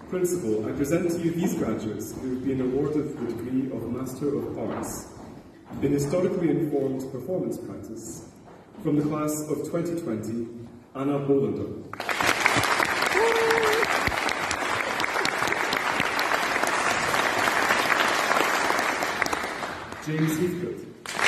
Principal, I present to you these graduates who have been awarded the degree of Master of Arts in Historically Informed Performance Practice from the class of 2020, Anna Bolander. James Heathcote.